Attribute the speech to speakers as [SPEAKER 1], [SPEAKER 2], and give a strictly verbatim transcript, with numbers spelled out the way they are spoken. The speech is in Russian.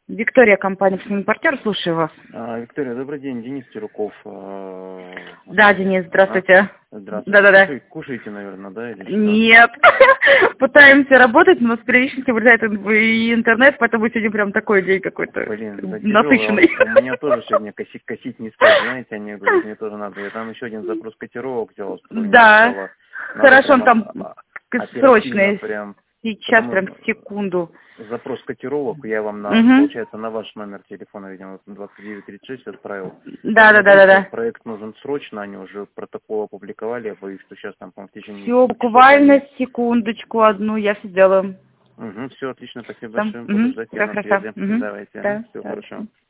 [SPEAKER 1] Виктория, компания «Импортер», слушаю вас.
[SPEAKER 2] А, Виктория, добрый день, Денис Тируков. А,
[SPEAKER 1] Да, Денис, здравствуйте.
[SPEAKER 2] а? Здравствуйте.
[SPEAKER 1] Да-да-да.
[SPEAKER 2] Кушай- Кушаете, наверное, да? Или что?
[SPEAKER 1] Нет. Пытаемся работать, но с периодически вылезает и интернет, поэтому сегодня прям такой день какой-то
[SPEAKER 2] Блин, да
[SPEAKER 1] насыщенный.
[SPEAKER 2] тяжело. У меня тоже сегодня косить, косить не спать, знаете, они говорят, мне тоже надо. Я там еще один запрос котировок сделал.
[SPEAKER 1] Да. Хорошо, он там
[SPEAKER 2] оперативно
[SPEAKER 1] срочный.
[SPEAKER 2] прям.
[SPEAKER 1] Сейчас
[SPEAKER 2] Потому
[SPEAKER 1] прям секунду.
[SPEAKER 2] Запрос котировок я вам, на,
[SPEAKER 1] Мгм.
[SPEAKER 2] получается, на ваш номер телефона, видимо, двадцать девять тридцать шесть отправил.
[SPEAKER 1] Да, да, да, да, да.
[SPEAKER 2] Проект нужен срочно, они уже протокол опубликовали, я боюсь, что сейчас там, по-моему, в течение...
[SPEAKER 1] Все, буквально секундочку одну, я все сделаю.
[SPEAKER 2] Угу, все, отлично, спасибо
[SPEAKER 1] Там,
[SPEAKER 2] большое.
[SPEAKER 1] угу,
[SPEAKER 2] Буду ждать
[SPEAKER 1] все
[SPEAKER 2] на
[SPEAKER 1] хорошо.
[SPEAKER 2] связи.
[SPEAKER 1] Угу.
[SPEAKER 2] Давайте,
[SPEAKER 1] Да,
[SPEAKER 2] все
[SPEAKER 1] да.
[SPEAKER 2] хорошо.